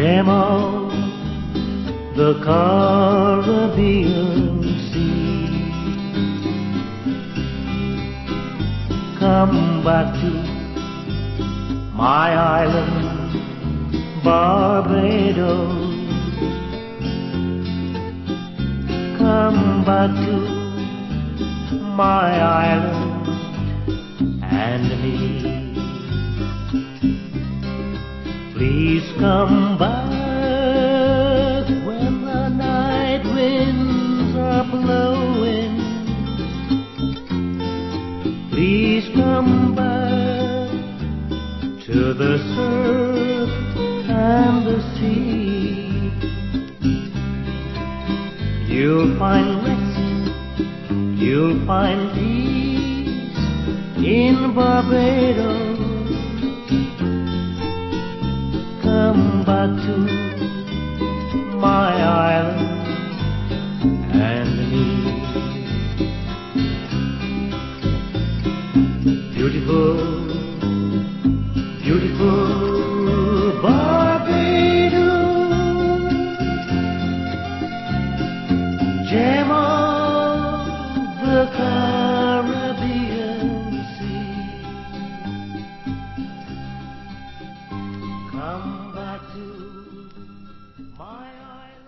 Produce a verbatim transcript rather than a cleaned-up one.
gem of the Caribbean Sea. Come back to my island, Barbados. Come back to my island and me. Please come back when the night winds are blowing. Please come back to the surf and the sea. You'll find rest, you'll find peace in Barbados. Come back to my island and me. Beautiful, beautiful Barbados, gem of the Caribbean Sea. Come back to my island.